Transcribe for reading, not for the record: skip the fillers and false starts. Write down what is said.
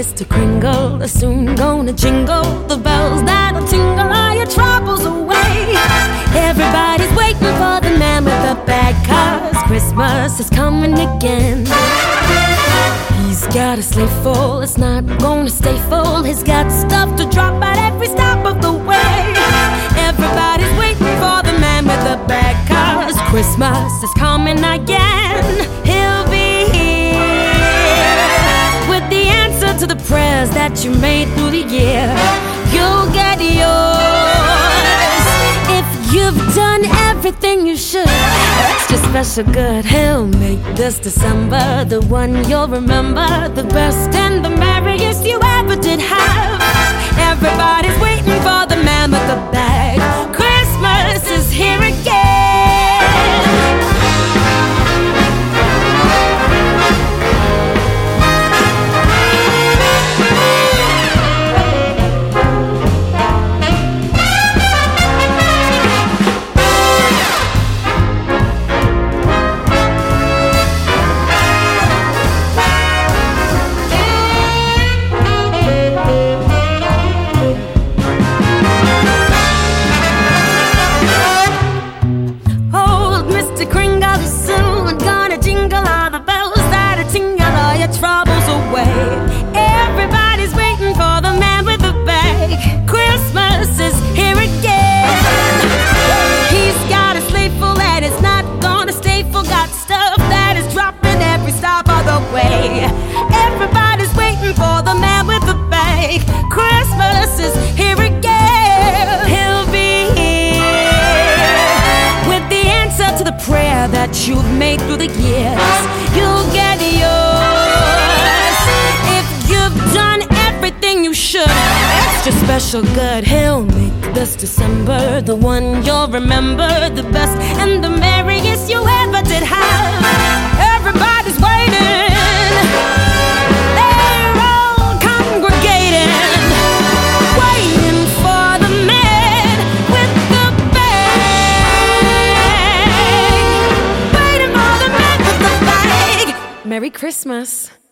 Mr. Kringle is soon gonna jingle the bells that'll tingle all your troubles away. Everybody's waiting for the man with the bag, 'cause Christmas is coming again. He's got a sleigh full, it's not gonna stay full. He's got stuff to drop at every stop of the way. Everybody's waiting for the man with the bag, 'cause Christmas is coming again. He'll be here with the answer to the prayers that you made through the year. You'll get yours if you've done everything you should. Extra special good, he'll make this December the one you'll remember, the best and the merriest you ever did have. Everybody's waiting for the man with the bag. Christmas is here again. Everybody's waiting for the man with the bag. Christmas is here again. He's got a sleigh full and it's not gonna stay full. Got stuff that is dropping every stop of the way. Everybody's waiting for the man with the bag. Christmas is here again. He'll be here with the answer to the prayer that you've made through the years. You'll get yours if you've done everything you should. Extra special good, he'll make this December the one you'll remember, the best and the merriest you ever did have. Everybody's waiting, they're all congregating, waiting for the man with the bag. Waiting for the man with the bag. Merry Christmas.